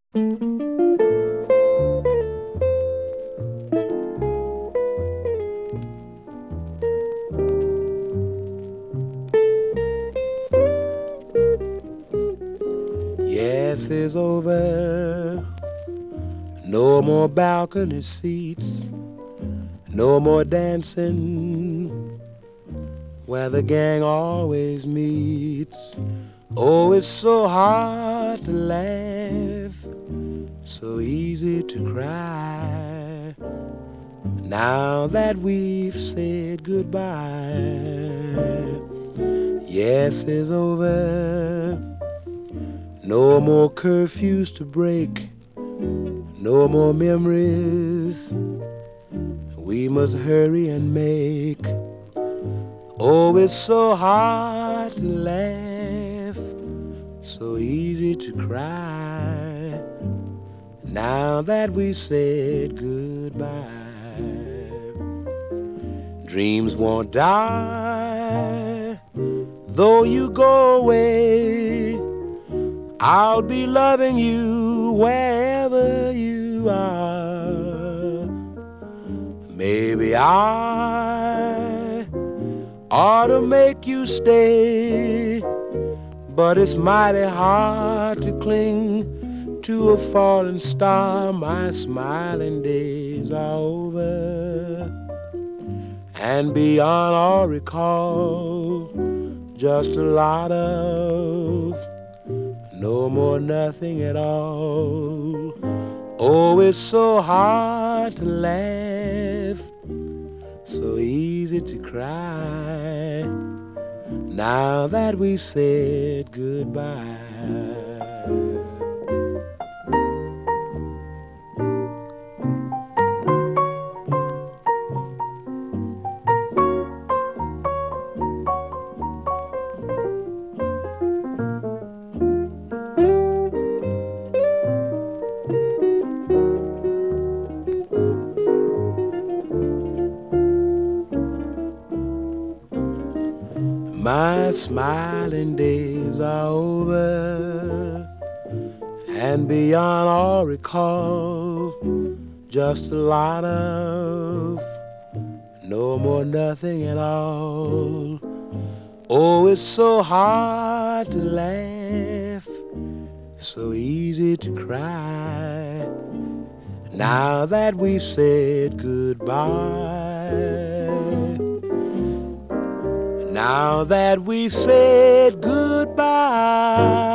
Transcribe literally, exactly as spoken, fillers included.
Yes, it's over. No more balcony seats. No more dancing where the gang always meets. Oh, it's so hard to laugh, so easy to cry. Now that we've said goodbye, yes, it's over. No more curfews to break, no more memories we must hurry and make. Oh, it's so hard to laugh, so easy to cry. Now that we said goodbye, dreams won't die. Though you go away, I'll be loving you wherever you are. Maybe I ought to make you stay, but it's mighty hard to cling to a falling star. My smiling days are over, and beyond all recall, just a lot of no more nothing at all. Oh, it's so hard to laugh, so easy to cry. Now that we said goodbye. My smiling days are over, and beyond all recall, just a lot of no more nothing at all. Oh, it's so hard to laugh, so easy to cry. Now that we said goodbye, now that we said goodbye.